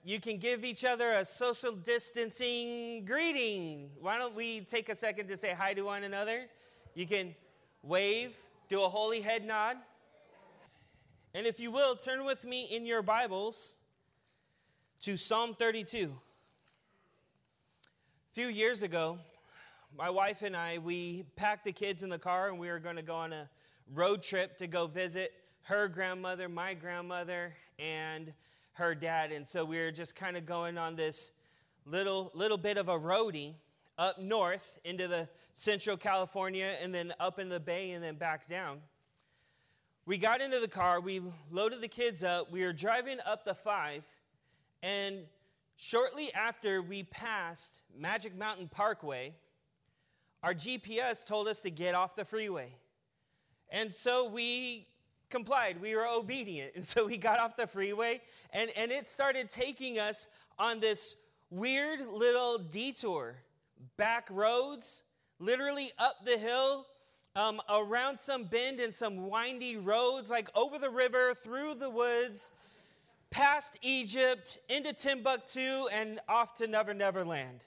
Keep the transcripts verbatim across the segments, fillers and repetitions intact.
you can give each other a social distancing greeting. Why don't we take a second to say hi to one another? You can wave, do a holy head nod. And if you will, turn with me in your Bibles to Psalm thirty-two. A few years ago, my wife and I, we packed the kids in the car and we were going to go on a road trip to go visit her grandmother, my grandmother, and her dad. And so we were just kind of going on this little little bit of a roadie up north into the Central California and then up in the Bay and then back down. We got into the car, we loaded the kids up, we were driving up the five, and shortly after we passed Magic Mountain Parkway, our G P S told us to get off the freeway. And so we complied. We were obedient. And so we got off the freeway, and, and it started taking us on this weird little detour. Back roads, literally up the hill, um, around some bend and some windy roads, like over the river, through the woods, past Egypt, into Timbuktu, and off to Never Never Land.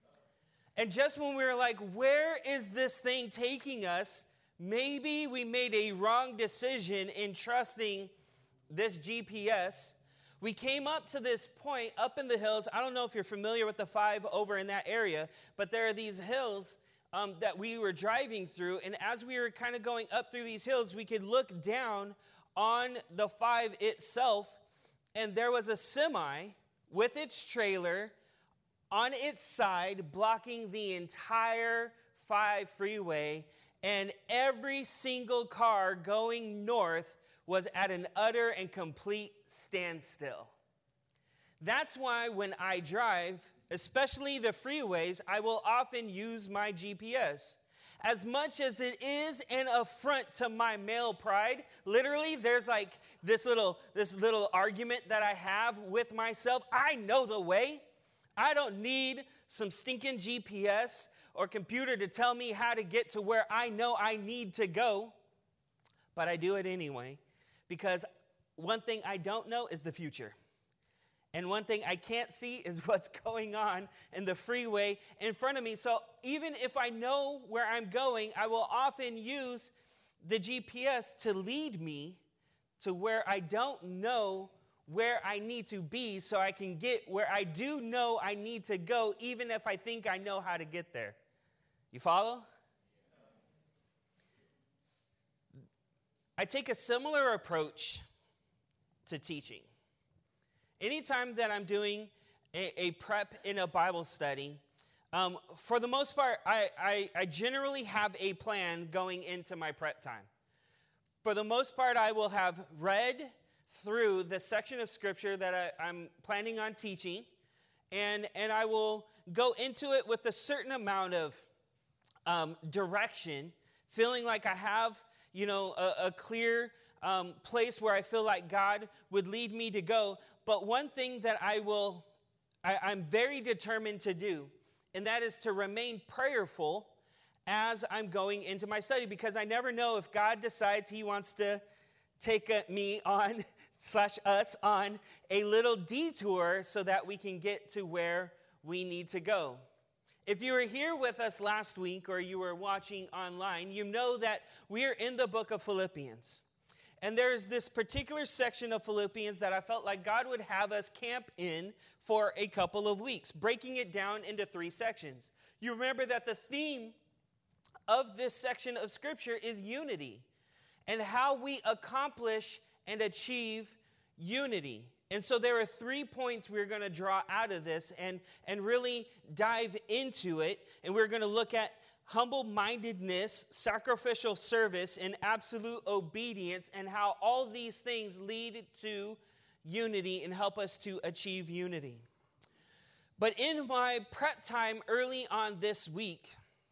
And just when we were like, where is this thing taking us? Maybe we made a wrong decision in trusting this G P S. We came up to this point up in the hills. I don't know if you're familiar with the five over in that area, but there are these hills um, that we were driving through. And as we were kind of going up through these hills, we could look down on the five itself. And there was a semi with its trailer on its side, blocking the entire five freeway, and every single car going north was at an utter and complete standstill. That's why when I drive, especially the freeways, I will often use my G P S. As much as it is an affront to my male pride, literally there's like this little, this little argument that I have with myself. I know the way. I don't need some stinking G P S or computer to tell me how to get to where I know I need to go. But I do it anyway, because one thing I don't know is the future. And one thing I can't see is what's going on in the freeway in front of me. So even if I know where I'm going, I will often use the G P S to lead me to where I don't know where I need to be, so I can get where I do know I need to go, even if I think I know how to get there. You follow? I take a similar approach to teaching. Anytime that I'm doing a, a prep in a Bible study, um, for the most part, I, I, I generally have a plan going into my prep time. For the most part, I will have read through the section of Scripture that I, I'm planning on teaching, and, and I will go into it with a certain amount of um, direction, feeling like I have, you know, a, a clear um, place where I feel like God would lead me to go. But one thing that I will, I, I'm very determined to do, and that is to remain prayerful as I'm going into my study, because I never know if God decides he wants to take a, me on, slash us on, a little detour so that we can get to where we need to go. If you were here with us last week or you were watching online, you know that we are in the book of Philippians. And there's this particular section of Philippians that I felt like God would have us camp in for a couple of weeks, breaking it down into three sections. You remember that the theme of this section of Scripture is unity, and how we accomplish and achieve unity. And so there are three points we're going to draw out of this and, and really dive into it. And we're going to look at humble-mindedness, sacrificial service, and absolute obedience, and how all these things lead to unity and help us to achieve unity. But in my prep time early on this week,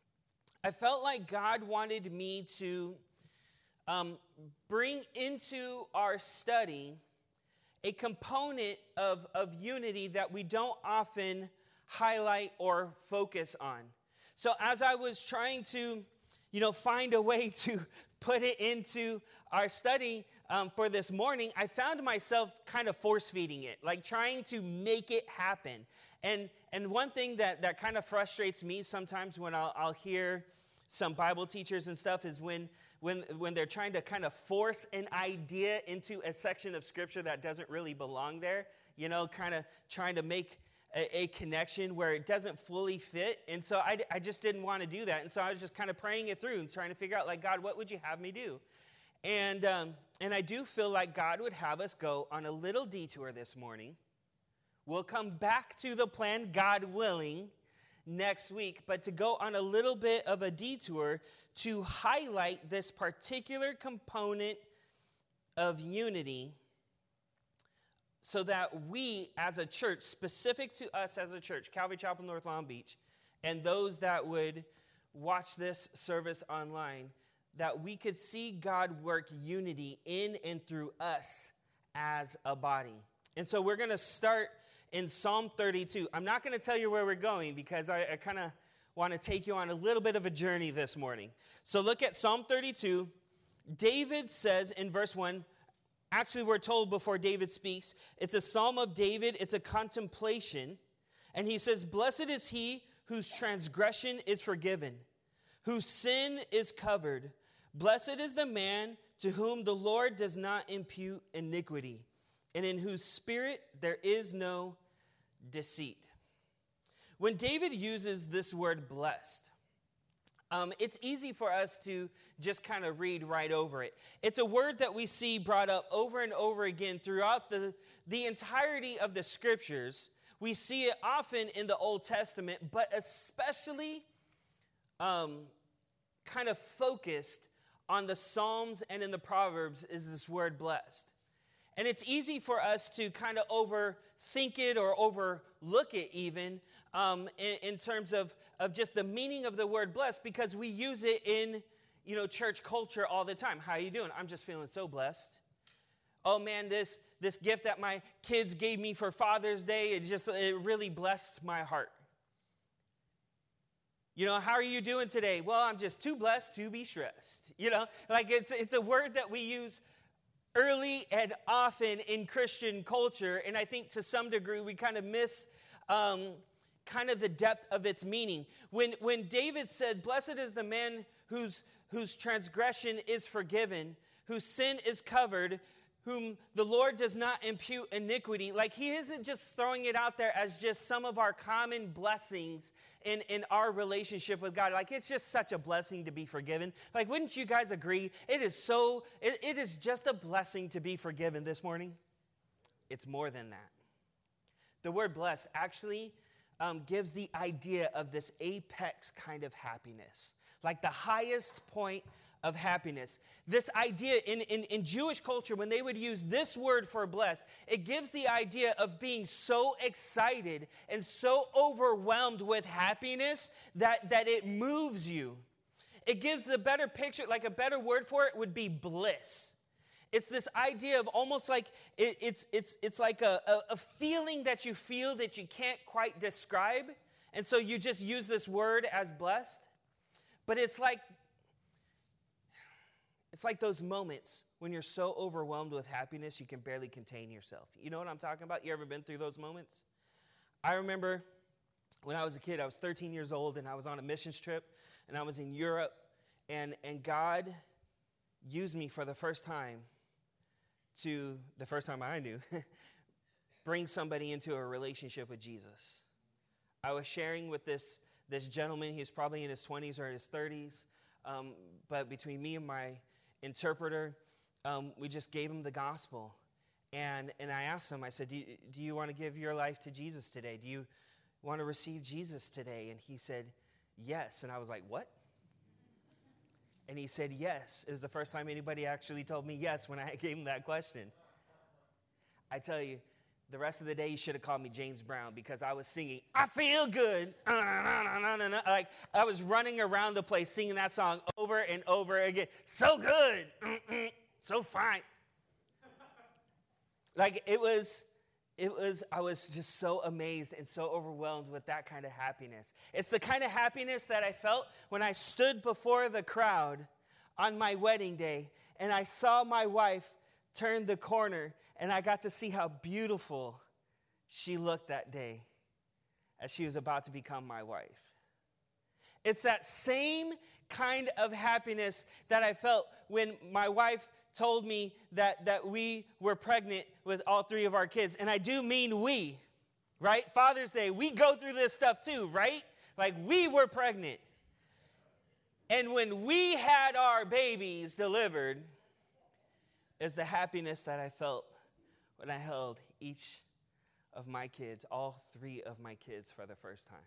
I felt like God wanted me to um, bring into our study a component of, of unity that we don't often highlight or focus on. So as I was trying to, you know, find a way to put it into our study um, for this morning, I found myself kind of force-feeding it, like trying to make it happen. And and one thing that, that kind of frustrates me sometimes when I'll, I'll hear some Bible teachers and stuff is when, when, when they're trying to kind of force an idea into a section of Scripture that doesn't really belong there, you know, kind of trying to make a, a connection where it doesn't fully fit. And so I, I just didn't want to do that. And so I was just kind of praying it through and trying to figure out, like, God, what would you have me do? And um, and I do feel like God would have us go on a little detour this morning. We'll come back to the plan, God willing, next week. But to go on a little bit of a detour to highlight this particular component of unity so that we as a church, specific to us as a church, Calvary Chapel North Long Beach, and those that would watch this service online, that we could see God work unity in and through us as a body. And so we're going to start in Psalm thirty-two. I'm not going to tell you where we're going because I, I kind of want to take you on a little bit of a journey this morning. So look at Psalm thirty-two. David says in verse one, actually we're told before David speaks, it's a psalm of David, it's a contemplation. And he says, "Blessed is he whose transgression is forgiven, whose sin is covered. Blessed is the man to whom the Lord does not impute iniquity, and in whose spirit there is no deceit." When David uses this word blessed, um, it's easy for us to just kind of read right over it. It's a word that we see brought up over and over again throughout the, the entirety of the scriptures. We see it often in the Old Testament, but especially um, kind of focused on the Psalms and in the Proverbs is this word blessed. And it's easy for us to kind of overthink it or overlook it even um, in, in terms of, of just the meaning of the word blessed because we use it in, you know, church culture all the time. How you doing? I'm just feeling so blessed. Oh man, this, this gift that my kids gave me for Father's Day, it just, it really blessed my heart. You know, how are you doing today? Well, I'm just too blessed to be stressed. You know, like it's it's a word that we use early and often in Christian culture. And I think to some degree we kind of miss um, kind of the depth of its meaning. When when David said, "Blessed is the man whose, whose transgression is forgiven, whose sin is covered, whom the Lord does not impute iniquity," like he isn't just throwing it out there as just some of our common blessings in, in our relationship with God. Like it's just such a blessing to be forgiven. Like wouldn't you guys agree? It is so, it, it is just a blessing to be forgiven this morning. It's more than that. The word blessed actually um, gives the idea of this apex kind of happiness. Like the highest point of happiness. This idea in, in, in Jewish culture, when they would use this word for blessed, it gives the idea of being so excited and so overwhelmed with happiness that, that it moves you. It gives the better picture, like a better word for it would be bliss. It's this idea of almost like, it, it's, it's, it's like a, a, a feeling that you feel that you can't quite describe. And so you just use this word as blessed. But it's like, It's like those moments when you're so overwhelmed with happiness you can barely contain yourself. You know what I'm talking about? You ever been through those moments? I remember when I was a kid, I was thirteen years old, and I was on a missions trip, and I was in Europe, and, and God used me for the first time to, the first time I knew, bring somebody into a relationship with Jesus. I was sharing with this, this gentleman. He was probably in his twenties or his thirties, um, but between me and my interpreter, um, we just gave him the gospel. And and I asked him, I said, do you, do you want to give your life to Jesus today? Do you want to receive Jesus today? And he said, yes. And I was like, what? And he said, yes. It was the first time anybody actually told me yes when I gave him that question. I tell you, the rest of the day, you should have called me James Brown because I was singing, I feel good. Like I was running around the place singing that song over and over again. So good. Mm-mm. So fine. Like it was, it was, I was just so amazed and so overwhelmed with that kind of happiness. It's the kind of happiness that I felt when I stood before the crowd on my wedding day, and I saw my wife turn the corner, and I got to see how beautiful she looked that day as she was about to become my wife. It's that same kind of happiness that I felt when my wife told me that, that we were pregnant with all three of our kids. And I do mean we, right? Father's Day, we go through this stuff too, right? Like we were pregnant. And when we had our babies delivered, is the happiness that I felt when I held each of my kids, all three of my kids for the first time.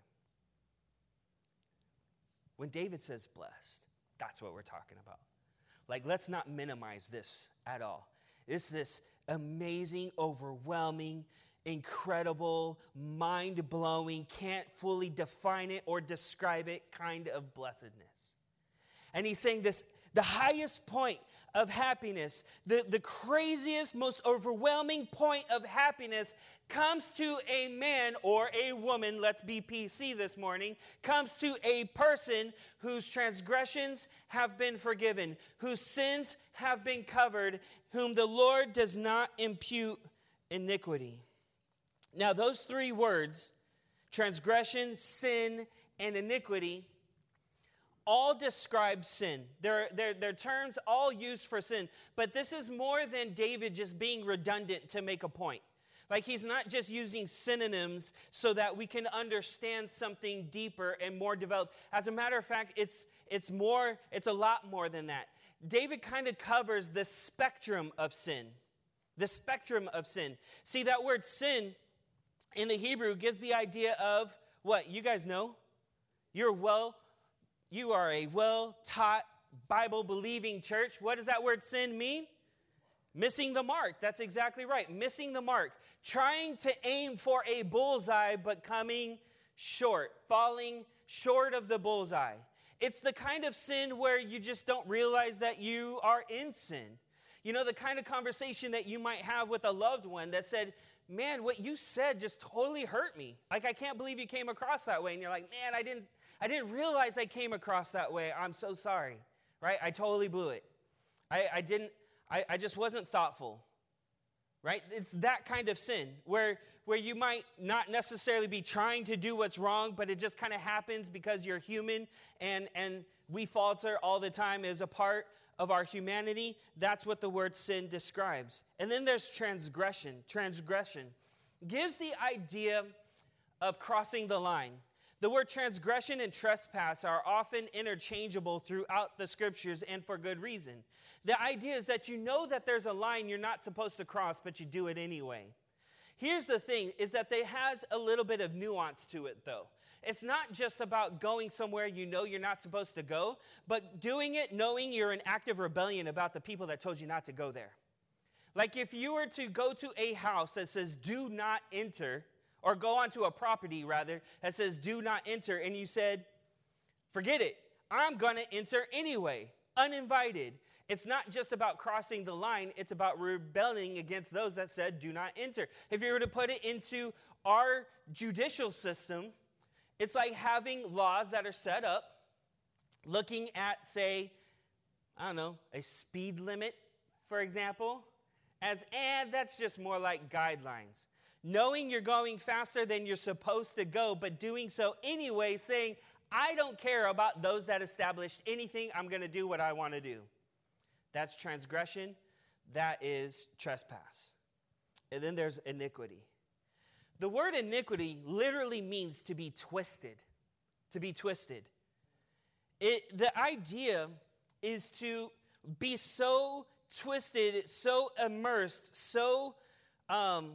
When David says blessed, that's what we're talking about. Like, let's not minimize this at all. It's this amazing, overwhelming, incredible, mind-blowing, can't fully define it or describe it kind of blessedness. And he's saying this, the highest point of happiness, the, the craziest, most overwhelming point of happiness comes to a man or a woman, let's be P C this morning, comes to a person whose transgressions have been forgiven, whose sins have been covered, whom the Lord does not impute iniquity. Now, those three words, transgression, sin, and iniquity, all describe sin. They're, they're, they're terms all used for sin. But this is more than David just being redundant to make a point. Like he's not just using synonyms so that we can understand something deeper and more developed. As a matter of fact, it's, it's more, it's a lot more than that. David kind of covers the spectrum of sin. The spectrum of sin. See, that word sin in the Hebrew gives the idea of what? You guys know? You're well You are a well-taught, Bible-believing church. What does that word sin mean? Missing the mark. That's exactly right. Missing the mark. Trying to aim for a bullseye, but coming short. Falling short of the bullseye. It's the kind of sin where you just don't realize that you are in sin. You know, the kind of conversation that you might have with a loved one that said, man, what you said just totally hurt me. Like, I can't believe you came across that way. And you're like, man, I didn't, I didn't realize I came across that way. I'm so sorry, right? I totally blew it. I, I didn't, I, I just wasn't thoughtful, right? It's that kind of sin where, where you might not necessarily be trying to do what's wrong, but it just kind of happens because you're human and, and we falter all the time as a part of our humanity. That's what the word sin describes. And then there's transgression. Transgression gives the idea of crossing the line. The word transgression and trespass are often interchangeable throughout the scriptures, and for good reason. The idea is that you know that there's a line you're not supposed to cross, but you do it anyway. Here's the thing, is that it has a little bit of nuance to it, though. It's not just about going somewhere you know you're not supposed to go, but doing it knowing you're in active rebellion about the people that told you not to go there. Like if you were to go to a house that says, do not enter, or go onto a property, rather, that says, do not enter, and you said, forget it, I'm going to enter anyway, uninvited. It's not just about crossing the line, it's about rebelling against those that said, do not enter. If you were to put it into our judicial system, it's like having laws that are set up, looking at, say, I don't know, a speed limit, for example, as, and that's just more like guidelines. Knowing you're going faster than you're supposed to go, but doing so anyway, saying, I don't care about those that established anything, I'm going to do what I want to do. That's transgression. That is trespass. And then there's iniquity. The word iniquity literally means to be twisted. To be twisted. It, the idea is to be so twisted, so immersed, so um,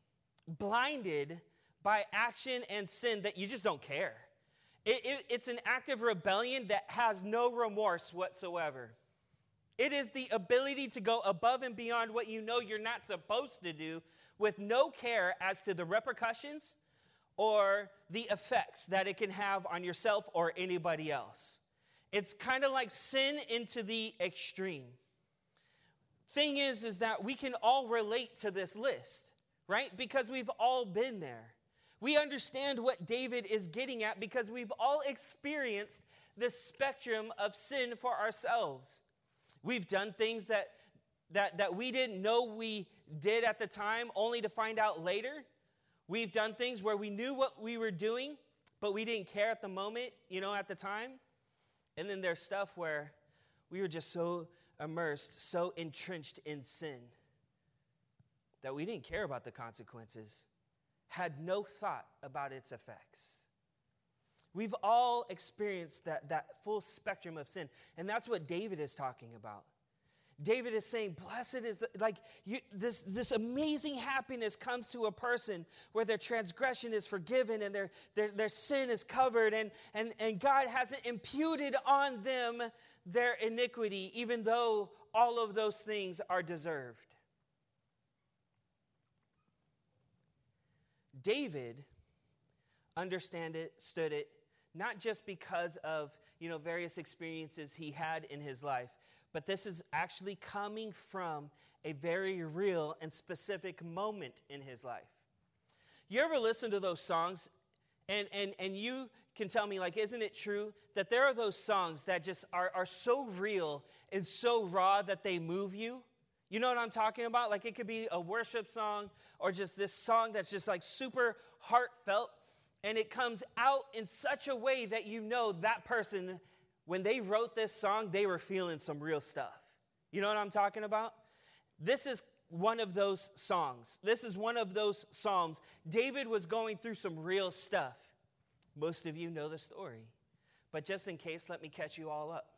blinded by action and sin that you just don't care. It, it, it's an act of rebellion that has no remorse whatsoever. It is the ability to go above and beyond what you know you're not supposed to do with no care as to the repercussions or the effects that it can have on yourself or anybody else. It's kind of like sin into the extreme. Thing is, is that we can all relate to this list, right? Because we've all been there. We understand what David is getting at because we've all experienced this spectrum of sin for ourselves. We've done things that, that, that we didn't know we did at the time, only to find out later. We've done things where we knew what we were doing, but we didn't care at the moment, you know, at the time. And then there's stuff where we were just so immersed, so entrenched in sin that we didn't care about the consequences, had no thought about its effects. We've all experienced that, that full spectrum of sin, and that's what David is talking about. David is saying, blessed is, the, like, you, this, this amazing happiness comes to a person where their transgression is forgiven and their, their, their sin is covered, and, and, and God hasn't imputed on them their iniquity, even though all of those things are deserved. David understood it, stood it, not just because of, you know, various experiences he had in his life, but this is actually coming from a very real and specific moment in his life. You ever listen to those songs and, and, and you can tell me, like, isn't it true that there are those songs that just are, are so real and so raw that they move you? You know what I'm talking about? Like, it could be a worship song or just this song that's just like super heartfelt, and it comes out in such a way that you know that person, when they wrote this song, they were feeling some real stuff. You know what I'm talking about? This is one of those songs. This is one of those psalms. David was going through some real stuff. Most of you know the story. But just in case, let me catch you all up.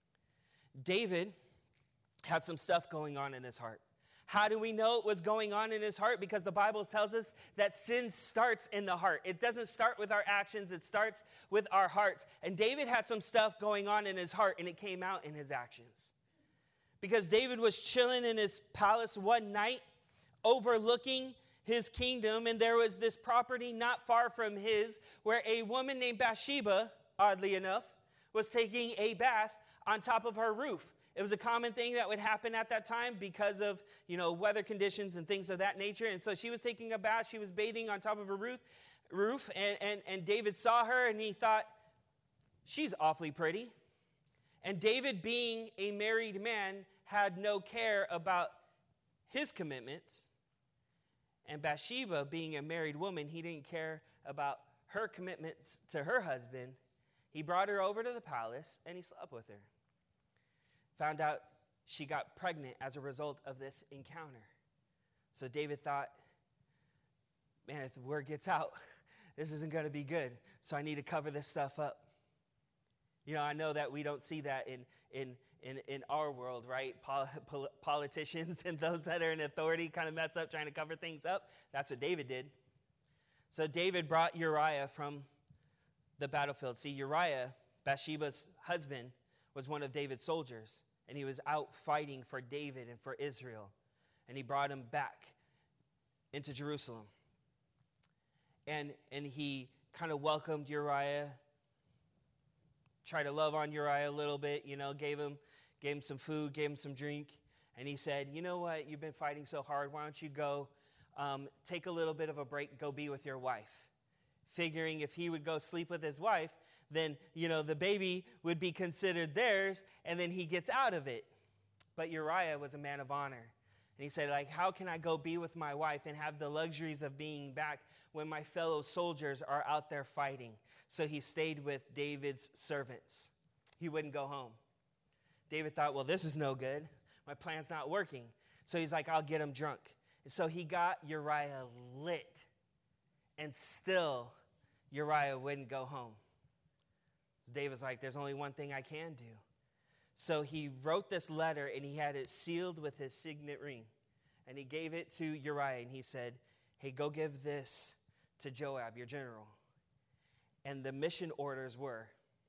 David had some stuff going on in his heart. How do we know it was going on in his heart? Because the Bible tells us that sin starts in the heart. It doesn't start with our actions. It starts with our hearts. And David had some stuff going on in his heart, and it came out in his actions. Because David was chilling in his palace one night, overlooking his kingdom, and there was this property not far from his where a woman named Bathsheba, oddly enough, was taking a bath on top of her roof. It was a common thing that would happen at that time because of, you know, weather conditions and things of that nature. And so she was taking a bath. She was bathing on top of her roof, roof and, and, and David saw her, and he thought, she's awfully pretty. And David, being a married man, had no care about his commitments. And Bathsheba, being a married woman, he didn't care about her commitments to her husband. He brought her over to the palace, and he slept with her. Found out she got pregnant as a result of this encounter. So David thought, man, if the word gets out, this isn't going to be good. So I need to cover this stuff up. You know, I know that we don't see that in in in, in our world, right? Pol- pol- politicians and those that are in authority kind of mess up trying to cover things up. That's what David did. So David brought Uriah from the battlefield. See, Uriah, Bathsheba's husband, was one of David's soldiers, and he was out fighting for David and for Israel, and he brought him back into Jerusalem. And, and he kind of welcomed Uriah, tried to love on Uriah a little bit, you know, gave him, gave him some food, gave him some drink, and he said, you know what, you've been fighting so hard, why don't you go um, take a little bit of a break, go be with your wife. Figuring if he would go sleep with his wife, then, you know, the baby would be considered theirs, and then he gets out of it. But Uriah was a man of honor. And he said, like, how can I go be with my wife and have the luxuries of being back when my fellow soldiers are out there fighting? So he stayed with David's servants. He wouldn't go home. David thought, well, this is no good. My plan's not working. So he's like, I'll get him drunk. And so he got Uriah lit. And still, Uriah wouldn't go home. David's like, there's only one thing I can do. So he wrote this letter, and he had it sealed with his signet ring. And he gave it to Uriah, and he said, hey, go give this to Joab, your general. And the mission orders were,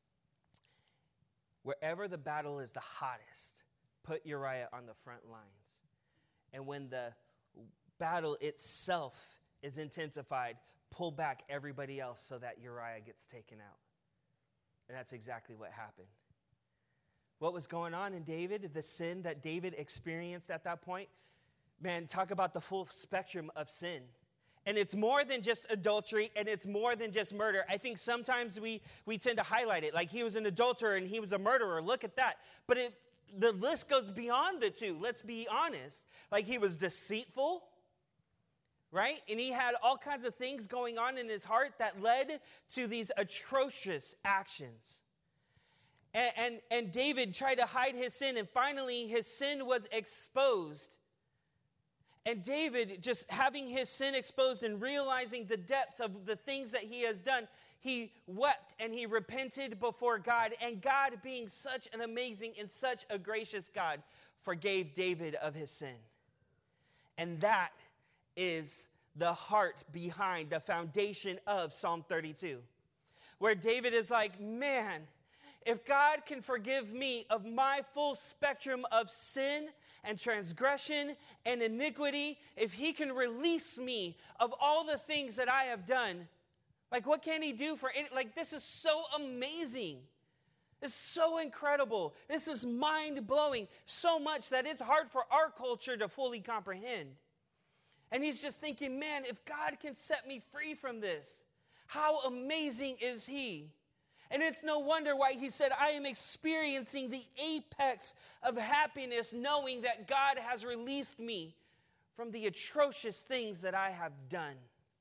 wherever the battle is the hottest, put Uriah on the front lines. And when the battle itself is intensified, pull back everybody else so that Uriah gets taken out. And that's exactly what happened. What was going on in David, the sin that David experienced at that point, man, talk about the full spectrum of sin. And it's more than just adultery, and it's more than just murder. I think sometimes we, we tend to highlight it, like he was an adulterer and he was a murderer. Look at that. But it, the list goes beyond the two. Let's be honest. Like, he was deceitful, right? And he had all kinds of things going on in his heart that led to these atrocious actions. And, and, and David tried to hide his sin, and finally his sin was exposed. And David, just having his sin exposed and realizing the depths of the things that he has done, he wept and he repented before God. And God, being such an amazing and such a gracious God, forgave David of his sin. And that is the heart behind the foundation of Psalm thirty-two, where David is like, man, if God can forgive me of my full spectrum of sin and transgression and iniquity, if he can release me of all the things that I have done, like, what can he do for any, like, this is so amazing. It's so incredible. This is mind-blowing, so much that it's hard for our culture to fully comprehend. And he's just thinking, man, if God can set me free from this, how amazing is he? And it's no wonder why he said, I am experiencing the apex of happiness, knowing that God has released me from the atrocious things that I have done.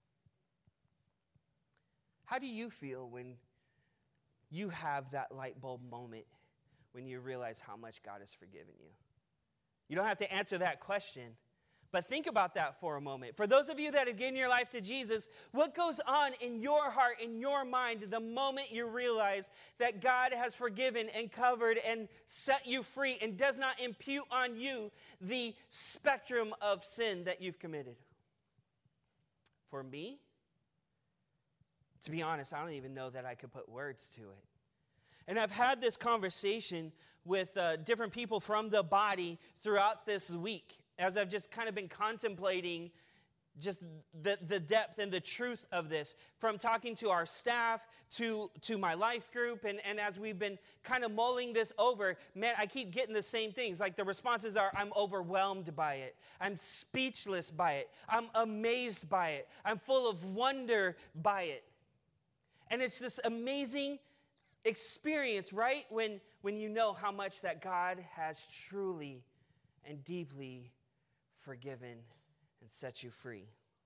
How do you feel when you have that light bulb moment when you realize how much God has forgiven you? You don't have to answer that question, but think about that for a moment. For those of you that have given your life to Jesus, what goes on in your heart, in your mind, the moment you realize that God has forgiven and covered and set you free and does not impute on you the spectrum of sin that you've committed? For me, to be honest, I don't even know that I could put words to it. And I've had this conversation with uh, different people from the body throughout this week, as I've just kind of been contemplating just the, the depth and the truth of this, from talking to our staff to, to my life group. And, and as we've been kind of mulling this over, man, I keep getting the same things. Like, the responses are, I'm overwhelmed by it. I'm speechless by it. I'm amazed by it. I'm full of wonder by it. And it's this amazing experience, right? When, when you know how much that God has truly and deeply forgiven and set you free.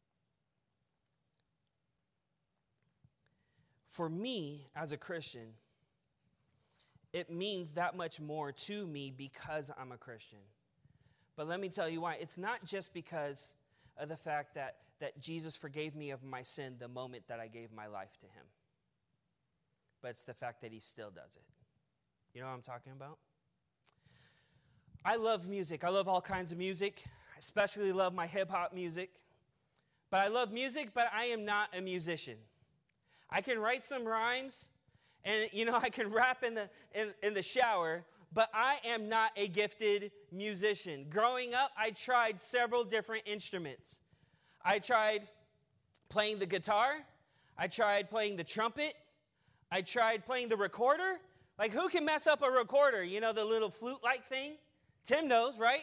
For me, as a Christian, it means that much more to me because I'm a Christian. But let me tell you why. It's not just because of the fact that, that Jesus forgave me of my sin the moment that I gave my life to him. But it's the fact that he still does it. You know what I'm talking about? I love music. I love all kinds of music. I especially love my hip-hop music. But I love music, but I am not a musician. I can write some rhymes, and, you know, I can rap in the, in, in the shower, but I am not a gifted musician. Growing up, I tried several different instruments. I tried playing the guitar. I tried playing the trumpet. I tried playing the recorder. Like, who can mess up a recorder? You know, the little flute-like thing? Tim knows, right?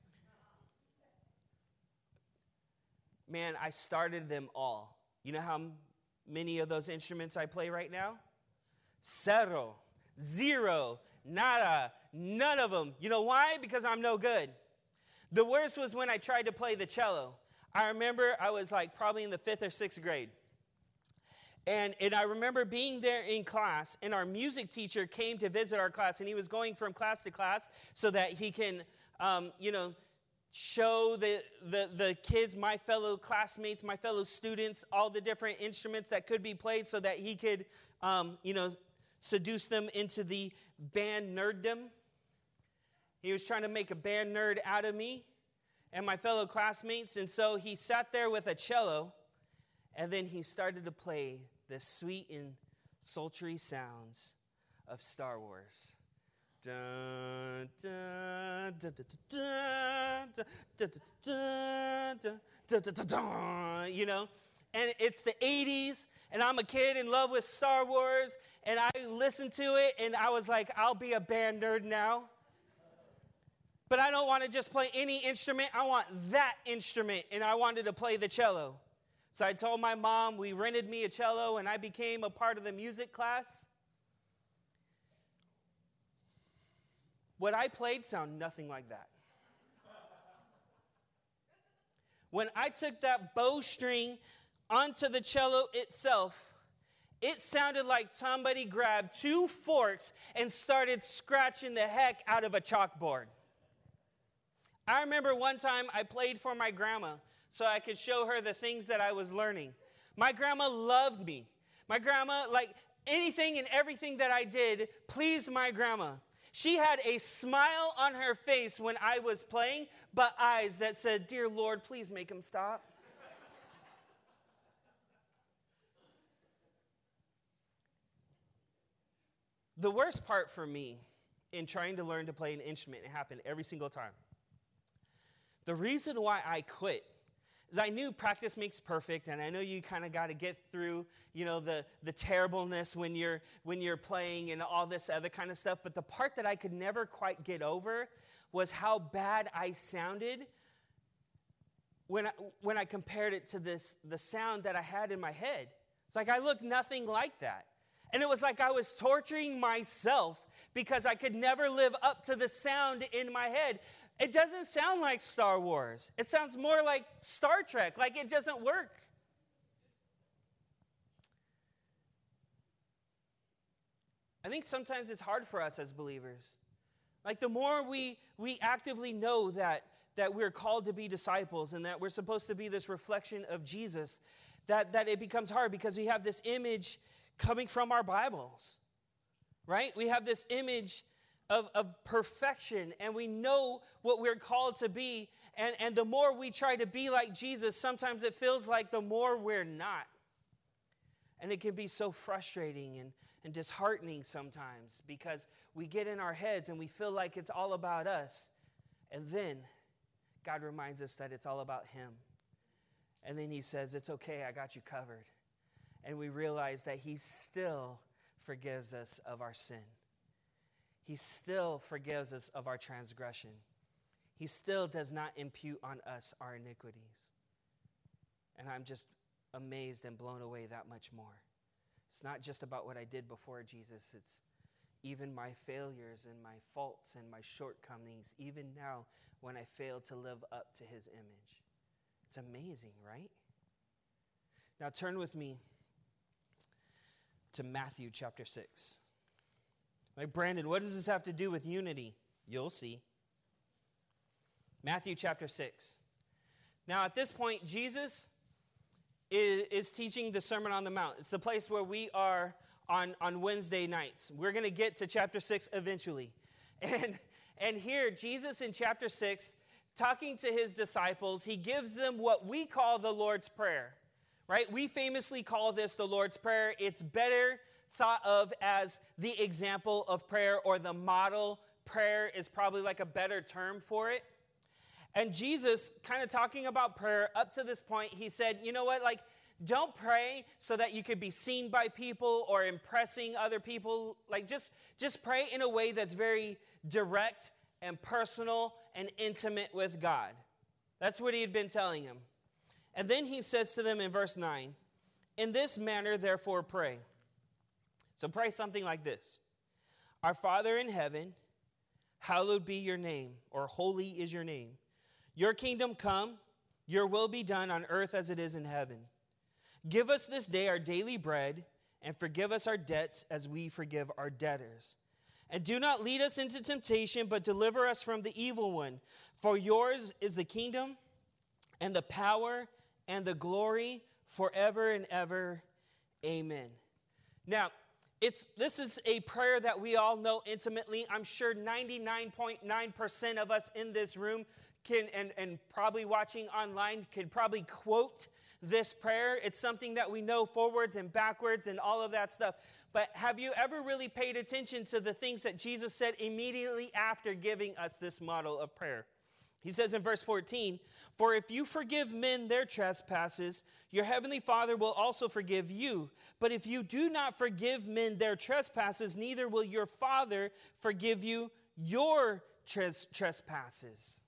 Man, I started them all. You know how many of those instruments I play right now? Zero, zero, nada, none of them. You know why? Because I'm no good. The worst was when I tried to play the cello. I remember I was like probably in the fifth or sixth grade. And, and I remember being there in class, and our music teacher came to visit our class, and he was going from class to class so that he can, um, you know, show the, the, the kids, my fellow classmates, my fellow students, all the different instruments that could be played so that he could, um, you know, seduce them into the band nerddom. He was trying to make a band nerd out of me and my fellow classmates, and so he sat there with a cello, and then he started to play the sweet and sultry sounds of Star Wars. Dun, dun, dun, dun, dun, dun, dun, dun, dun, dun, dun, dun, dun, you know? And it's the eighties, and I'm a kid in love with Star Wars, and I listened to it, and I was like, I'll be a band nerd now. But I don't want to just play any instrument. I want that instrument, and I wanted to play the cello. So I told my mom, we rented me a cello, and I became a part of the music class. What I played sounded nothing like that. When I took that bowstring onto the cello itself, it sounded like somebody grabbed two forks and started scratching the heck out of a chalkboard. I remember one time I played for my grandma so I could show her the things that I was learning. My grandma loved me. My grandma, like anything and everything that I did, pleased my grandma. She had a smile on her face when I was playing, but eyes that said, "Dear Lord, please make him stop." The worst part for me in trying to learn to play an instrument, it happened every single time. The reason why I quit is I knew practice makes perfect, and I know you kind of got to get through, you know, the, the terribleness when you're when you're playing and all this other kind of stuff. But the part that I could never quite get over was how bad I sounded when I, when I compared it to this the sound that I had in my head. It's like I looked nothing like that. And it was like I was torturing myself because I could never live up to the sound in my head. It doesn't sound like Star Wars. It sounds more like Star Trek, like it doesn't work. I think sometimes it's hard for us as believers. Like the more we we actively know that, that we're called to be disciples and that we're supposed to be this reflection of Jesus, that, that it becomes hard because we have this image coming from our Bibles, right? We have this image Of, of perfection, and we know what we're called to be, and, and the more we try to be like Jesus, sometimes it feels like the more we're not. And it can be so frustrating and, and disheartening sometimes because we get in our heads and we feel like it's all about us, and then God reminds us that it's all about him. And then he says, "It's okay, I got you covered." And we realize that he still forgives us of our sin. He still forgives us of our transgression. He still does not impute on us our iniquities. And I'm just amazed and blown away that much more. It's not just about what I did before Jesus. It's even my failures and my faults and my shortcomings, even now when I fail to live up to his image. It's amazing, right? Now turn with me to Matthew chapter six. Like, Brandon, what does this have to do with unity? You'll see. Matthew chapter six. Now, at this point, Jesus is, is teaching the Sermon on the Mount. It's the place where we are on, on Wednesday nights. We're going to get to chapter six eventually. And, and here, Jesus in chapter six, talking to his disciples, he gives them what we call the Lord's Prayer, right? We famously call this the Lord's Prayer. It's better thought of as the example of prayer, or the model prayer is probably like a better term for it. And Jesus, kind of talking about prayer up to this point, he said, you know what, like, don't pray so that you could be seen by people or impressing other people. Like, just, just pray in a way that's very direct and personal and intimate with God. That's what he had been telling him. And then he says to them in verse nine, "In this manner, therefore, pray." So pray something like this: "Our Father in heaven, hallowed be your name," or holy is your name. "Your kingdom come, your will be done on earth as it is in heaven. Give us this day our daily bread, and forgive us our debts as we forgive our debtors. And do not lead us into temptation, but deliver us from the evil one. For yours is the kingdom, and the power, and the glory, forever and ever. Amen." Now, It's this is a prayer that we all know intimately. I'm sure ninety-nine point nine percent of us in this room can, and, and probably watching online, could probably quote this prayer. It's something that we know forwards and backwards and all of that stuff. But have you ever really paid attention to the things that Jesus said immediately after giving us this model of prayer? He says in verse fourteen, "For if you forgive men their trespasses, your heavenly Father will also forgive you. But if you do not forgive men their trespasses, neither will your Father forgive you your tres- trespasses."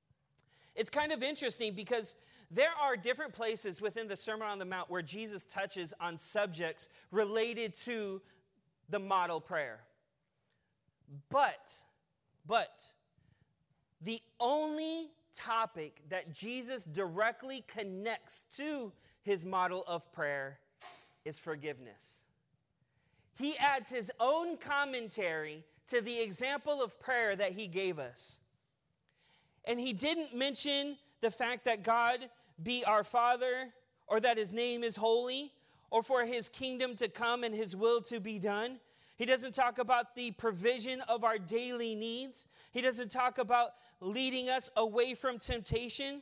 It's kind of interesting because there are different places within the Sermon on the Mount where Jesus touches on subjects related to the model prayer. But But the only topic that Jesus directly connects to his model of prayer is forgiveness. He adds his own commentary to the example of prayer that he gave us. And he didn't mention the fact that God be our Father, or that his name is holy, or for his kingdom to come and his will to be done. He doesn't talk about the provision of our daily needs. He doesn't talk about leading us away from temptation.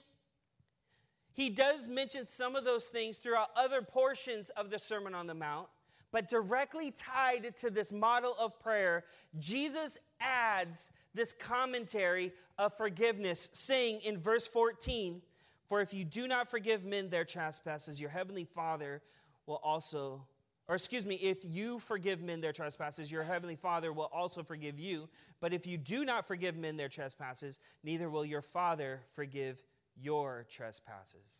He does mention some of those things throughout other portions of the Sermon on the Mount, but directly tied to this model of prayer, Jesus adds this commentary of forgiveness, saying in verse fourteen, "For if you do not forgive men their trespasses, your heavenly Father will also, or excuse me, if you forgive men their trespasses, your heavenly Father will also forgive you. But if you do not forgive men their trespasses, neither will your Father forgive your trespasses."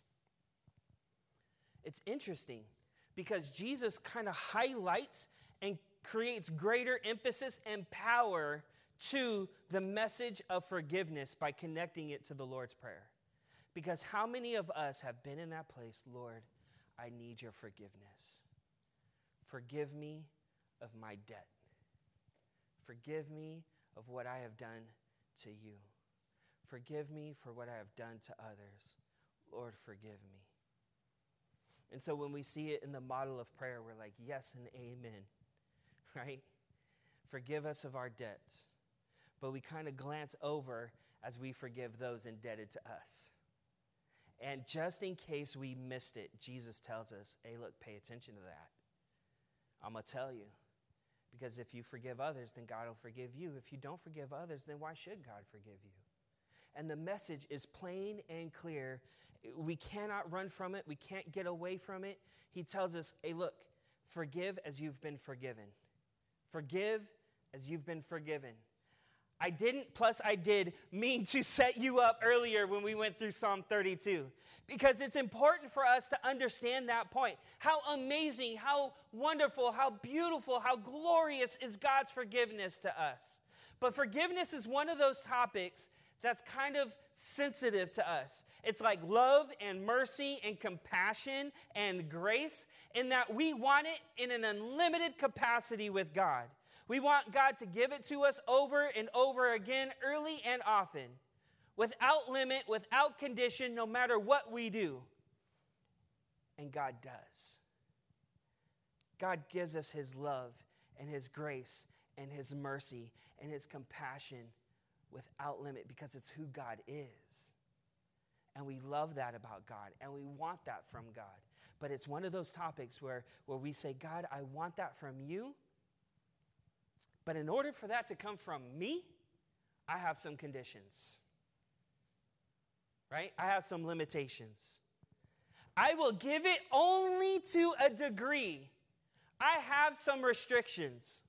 It's interesting because Jesus kind of highlights and creates greater emphasis and power to the message of forgiveness by connecting it to the Lord's Prayer. Because how many of us have been in that place, Lord, I need your forgiveness. Forgive me of my debt. Forgive me of what I have done to you. Forgive me for what I have done to others. Lord, forgive me. And so when we see it in the model of prayer, we're like, yes and amen, right? Forgive us of our debts. But we kind of glance over as we forgive those indebted to us. And just in case we missed it, Jesus tells us, hey, look, pay attention to that. I'm going to tell you. Because if you forgive others, then God will forgive you. If you don't forgive others, then why should God forgive you? And the message is plain and clear. We cannot run from it. We can't get away from it. He tells us, hey, look, forgive as you've been forgiven. Forgive as you've been forgiven. I didn't, plus I did, mean to set you up earlier when we went through Psalm thirty-two. Because it's important for us to understand that point. How amazing, how wonderful, how beautiful, how glorious is God's forgiveness to us. But forgiveness is one of those topics that's kind of sensitive to us. It's like love and mercy and compassion and grace, in that we want it in an unlimited capacity with God. We want God to give it to us over and over again, early and often, without limit, without condition, no matter what we do. And God does. God gives us his love and his grace and his mercy and his compassion without limit, because it's who God is. And we love that about God, and we want that from God. But it's one of those topics where, where we say, God, I want that from you. But in order for that to come from me, I have some conditions, right? I have some limitations. I will give it only to a degree. I have some restrictions.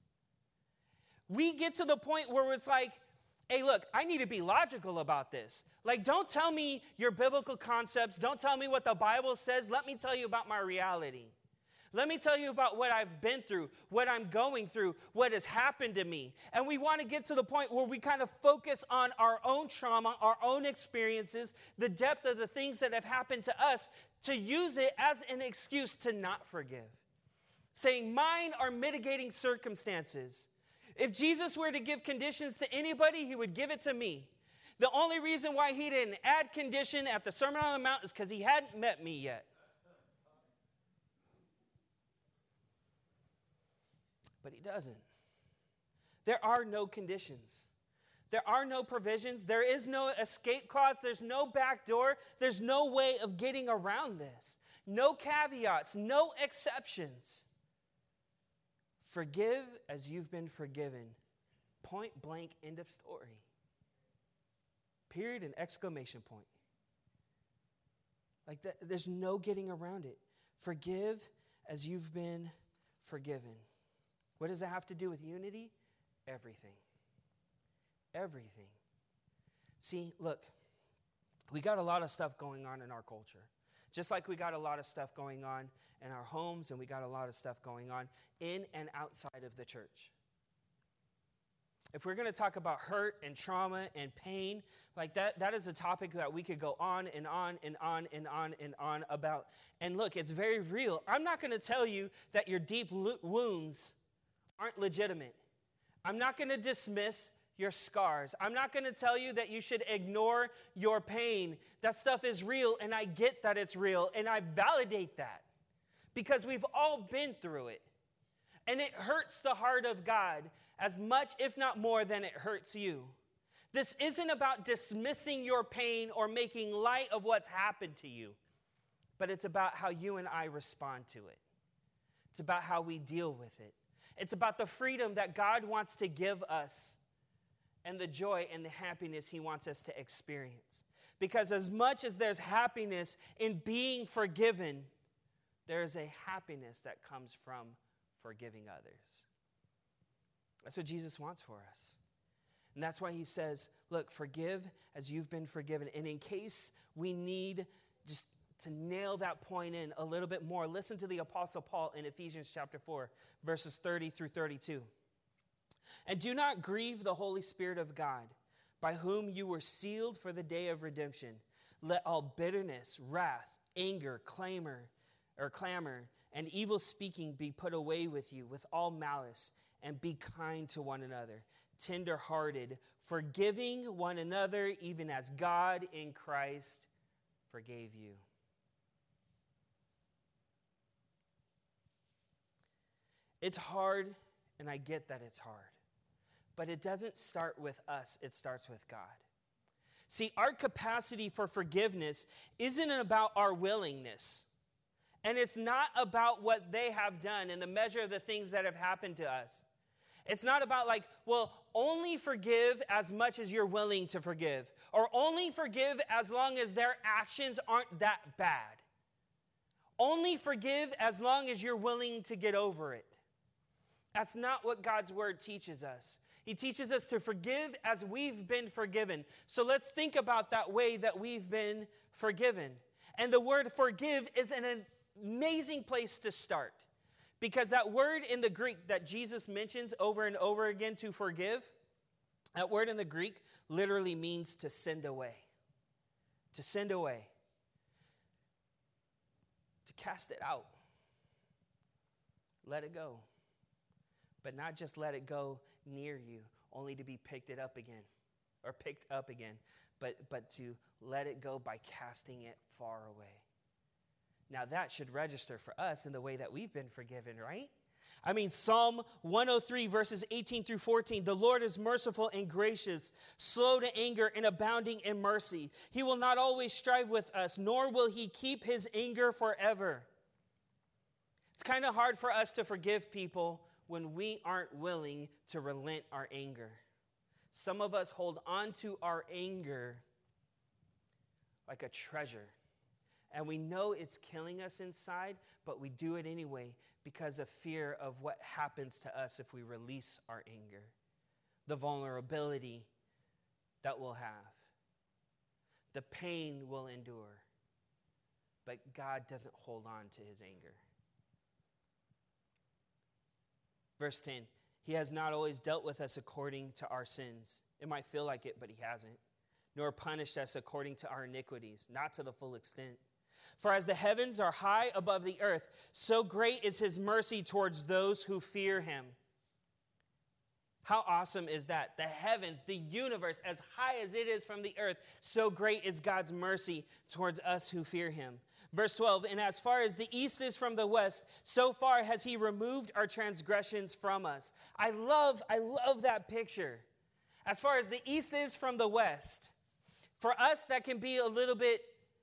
We get to the point where it's like, hey, look, I need to be logical about this. Like, don't tell me your biblical concepts. Don't tell me what the Bible says. Let me tell you about my reality. Let me tell you about what I've been through, what I'm going through, what has happened to me. And we want to get to the point where we kind of focus on our own trauma, our own experiences, the depth of the things that have happened to us, to use it as an excuse to not forgive. Saying mine are mitigating circumstances. If Jesus were to give conditions to anybody, he would give it to me. The only reason why he didn't add condition at the Sermon on the Mount is because he hadn't met me yet. But he doesn't. There are no conditions. There are no provisions. There is no escape clause. There's no back door. There's no way of getting around this. No caveats, no exceptions. Forgive as you've been forgiven. Point blank, end of story. Period and exclamation point. Like that, there's no getting around it. Forgive as you've been forgiven. What does that have to do with unity? Everything. Everything. See, look, we got a lot of stuff going on in our culture. Just like we got a lot of stuff going on in our homes, and we got a lot of stuff going on in and outside of the church. If we're going to talk about hurt and trauma and pain, like that, that is a topic that we could go on and on and on and on and on about. And look, it's very real. I'm not going to tell you that your deep lo- wounds aren't legitimate. I'm not going to dismiss your scars. I'm not going to tell you that you should ignore your pain. That stuff is real, and I get that it's real, and I validate that because we've all been through it. And it hurts the heart of God as much, if not more, than it hurts you. This isn't about dismissing your pain or making light of what's happened to you, but it's about how you and I respond to it. It's about how we deal with it. It's about the freedom that God wants to give us and the joy and the happiness he wants us to experience. Because as much as there's happiness in being forgiven, there is a happiness that comes from forgiving others. That's what Jesus wants for us. And that's why he says, look, forgive as you've been forgiven. And in case we need just to nail that point in a little bit more, listen to the Apostle Paul in Ephesians chapter four, verses thirty through thirty-two. And do not grieve the Holy Spirit of God, by whom you were sealed for the day of redemption. Let all bitterness, wrath, anger, clamor, or clamor, and evil speaking be put away with you with all malice, and be kind to one another, tender-hearted, forgiving one another, even as God in Christ forgave you. It's hard, and I get that it's hard. But it doesn't start with us, it starts with God. See, our capacity for forgiveness isn't about our willingness. And it's not about what they have done and the measure of the things that have happened to us. It's not about like, well, only forgive as much as you're willing to forgive. Or only forgive as long as their actions aren't that bad. Only forgive as long as you're willing to get over it. That's not what God's word teaches us. He teaches us to forgive as we've been forgiven. So let's think about that way that we've been forgiven. And the word forgive is an amazing place to start. Because that word in the Greek that Jesus mentions over and over again to forgive, that word in the Greek literally means to send away. To send away. To cast it out. Let it go. But not just let it go near you, only to be picked it up again, or picked up again, but, but to let it go by casting it far away. Now that should register for us in the way that we've been forgiven, right? I mean, Psalm one oh three, verses eighteen through fourteen, the Lord is merciful and gracious, slow to anger and abounding in mercy. He will not always strive with us, nor will he keep his anger forever. It's kind of hard for us to forgive people when we aren't willing to relent our anger. Some of us hold on to our anger like a treasure. And we know it's killing us inside, but we do it anyway because of fear of what happens to us if we release our anger. The vulnerability that we'll have. The pain we'll endure. But God doesn't hold on to his anger. Verse ten, he has not always dealt with us according to our sins. It might feel like it, but he hasn't. Nor punished us according to our iniquities, not to the full extent. For as the heavens are high above the earth, so great is his mercy towards those who fear him. How awesome is that? The heavens, the universe, as high as it is from the earth, so great is God's mercy towards us who fear him. Verse twelve, and as far as the east is from the west, so far has he removed our transgressions from us. I love, I love that picture. As far as the east is from the west. For us, that can be a little bit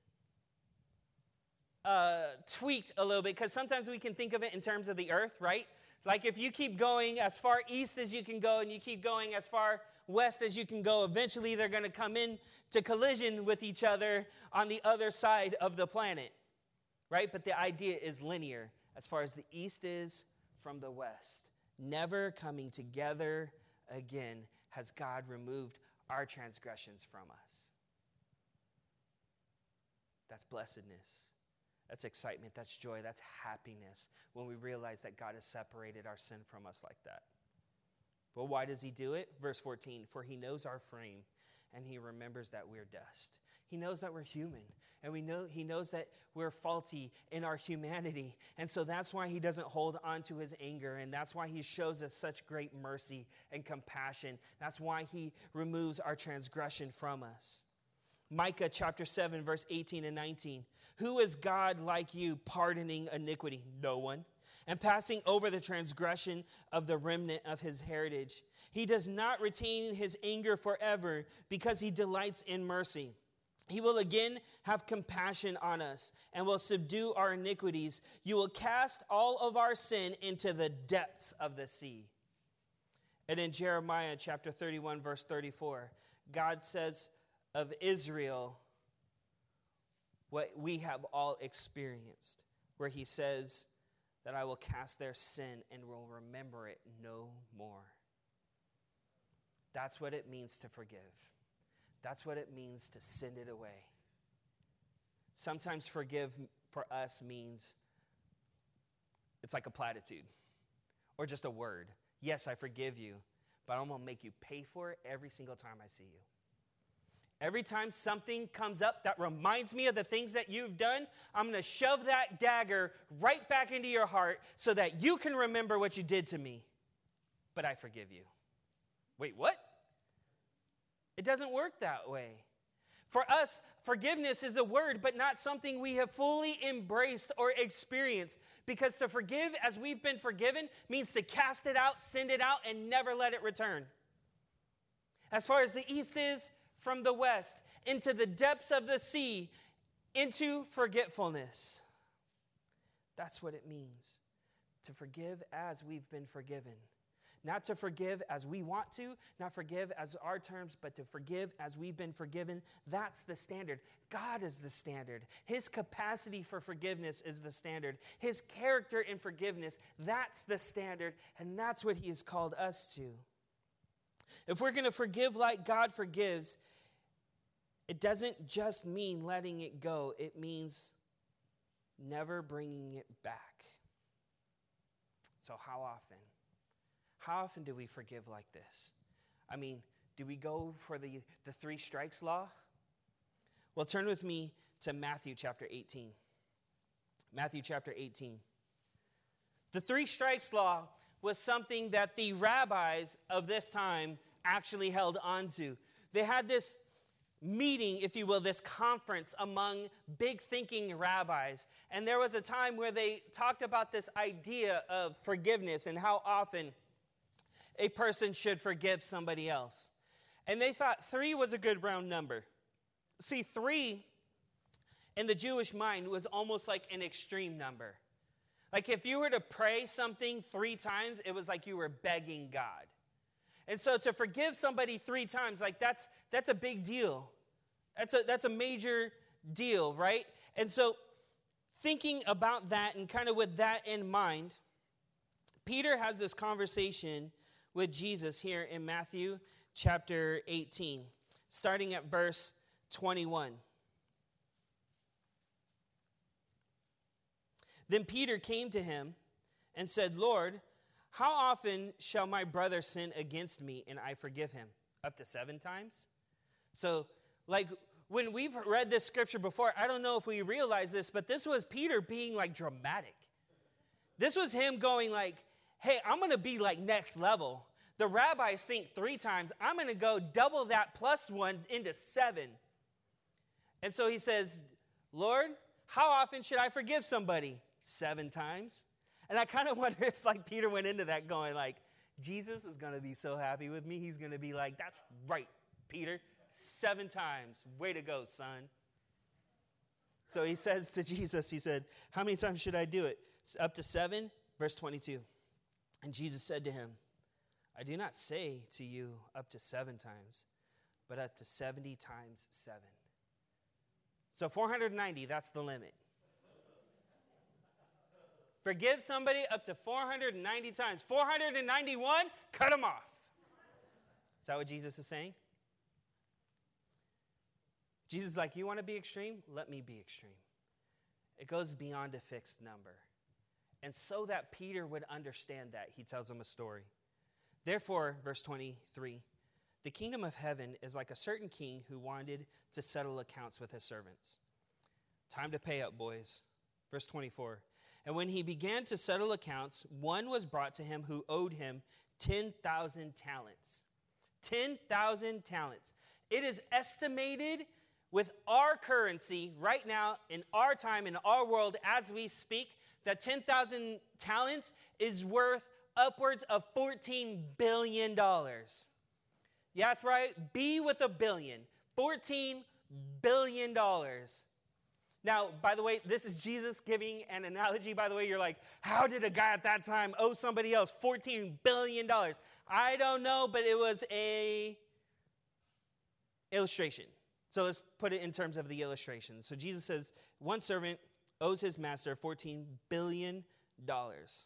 uh, tweaked a little bit, because sometimes we can think of it in terms of the earth, right? Like if you keep going as far east as you can go and you keep going as far west as you can go, eventually they're going to come in to collision with each other on the other side of the planet, right? But the idea is linear as far as the east is from the west. Never coming together again has God removed our transgressions from us. That's blessedness. That's excitement, that's joy, that's happiness when we realize that God has separated our sin from us like that. Well, why does he do it? Verse fourteen, for he knows our frame, and he remembers that we're dust. He knows that we're human, and we know he knows that we're faulty in our humanity. And so that's why he doesn't hold on to his anger, and that's why he shows us such great mercy and compassion. That's why he removes our transgression from us. Micah chapter seven, verse eighteen and nineteen. Who is God like you, pardoning iniquity? No one. And passing over the transgression of the remnant of his heritage. He does not retain his anger forever, because he delights in mercy. He will again have compassion on us and will subdue our iniquities. You will cast all of our sin into the depths of the sea. And in Jeremiah chapter thirty-one, verse thirty-four, God says of Israel what we have all experienced, where he says that I will cast their sin and will remember it no more. That's what it means to forgive. That's what it means to send it away. Sometimes forgive for us means it's like a platitude or just a word. Yes, I forgive you, but I'm going to make you pay for it every single time I see you. Every time something comes up that reminds me of the things that you've done, I'm going to shove that dagger right back into your heart so that you can remember what you did to me. But I forgive you. Wait, what? It doesn't work that way. For us, forgiveness is a word, but not something we have fully embraced or experienced. Because to forgive as we've been forgiven means to cast it out, send it out, and never let it return. As far as the east is from the west, into the depths of the sea, into forgetfulness. That's what it means to forgive as we've been forgiven. Not to forgive as we want to, not forgive as our terms, but to forgive as we've been forgiven. That's the standard. God is the standard. His capacity for forgiveness is the standard. His character in forgiveness, that's the standard, and that's what he has called us to. If we're going to forgive like God forgives, it doesn't just mean letting it go. It means never bringing it back. So how often? How often do we forgive like this? I mean, do we go for the, the three strikes law? Well, turn with me to Matthew chapter eighteen. Matthew chapter eighteen. The three strikes law was something that the rabbis of this time actually held on to. They had this meeting, if you will, this conference among big thinking rabbis. And there was a time where they talked about this idea of forgiveness and how often a person should forgive somebody else. And they thought three was a good round number. See, three in the Jewish mind was almost like an extreme number. Like if you were to pray something three times, it was like you were begging God. And so to forgive somebody three times, like that's that's a big deal. That's a that's a major deal, right? And so thinking about that and kind of with that in mind, Peter has this conversation with Jesus here in Matthew chapter eighteen, starting at verse twenty-one. Then Peter came to him and said, Lord, how often shall my brother sin against me and I forgive him? Up to seven times? So, like, when we've read this scripture before, I don't know if we realize this, but this was Peter being, like, dramatic. This was him going, like, hey, I'm going to be, like, next level. The rabbis think three times. I'm going to go double that plus one into seven. And so he says, Lord, how often should I forgive somebody? Seven times. And I kind of wonder if like Peter went into that going like, Jesus is going to be so happy with me. He's going to be like, that's right, Peter. Seven times. Way to go, son. So he says to Jesus, he said, how many times should I do it? Up to seven, verse twenty-two. And Jesus said to him, I do not say to you up to seven times, but up to seventy times seven. So four hundred ninety, that's the limit. Forgive somebody up to four hundred ninety times. four hundred ninety-one, cut them off. Is that what Jesus is saying? Jesus is like, you want to be extreme? Let me be extreme. It goes beyond a fixed number. And so that Peter would understand that, he tells him a story. Therefore, verse twenty-three, the kingdom of heaven is like a certain king who wanted to settle accounts with his servants. Time to pay up, boys. Verse twenty-four, and when he began to settle accounts, one was brought to him who owed him ten thousand talents. ten thousand talents. It is estimated with our currency right now, in our time, in our world, as we speak, that ten thousand talents is worth upwards of fourteen billion dollars. Yeah, that's right. B with a billion. fourteen billion dollars. Now, by the way, this is Jesus giving an analogy. By the way, you're like, how did a guy at that time owe somebody else fourteen billion dollars? I don't know, but it was a illustration. So let's put it in terms of the illustration. So Jesus says, one servant owes his master fourteen billion dollars.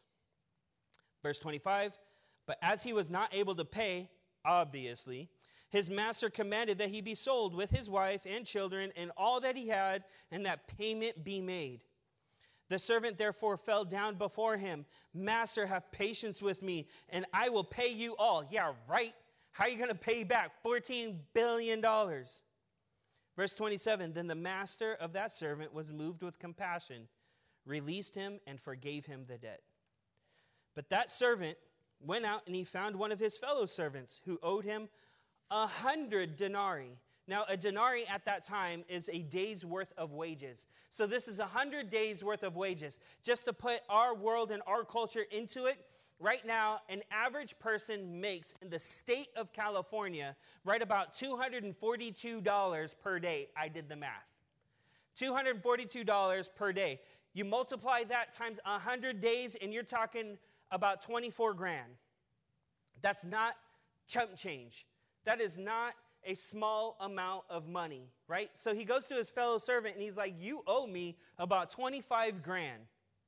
Verse twenty-five, but as he was not able to pay, obviously, his master commanded that he be sold with his wife and children and all that he had, and that payment be made. The servant therefore fell down before him. Master, have patience with me, and I will pay you all. Yeah, right. How are you going to pay back fourteen billion dollars? Verse twenty-seven, then the master of that servant was moved with compassion, released him, and forgave him the debt. But that servant went out and he found one of his fellow servants who owed him a hundred denarii. Now, a denarii at that time is a day's worth of wages. So this is a hundred days worth of wages. Just to put our world and our culture into it, right now, an average person makes in the state of California right about two hundred forty-two dollars per day. I did the math. two hundred forty-two dollars per day. You multiply that times one hundred days, and you're talking about twenty-four grand. That's not chump change. That is not a small amount of money, right? So he goes to his fellow servant, and he's like, you owe me about twenty-five grand.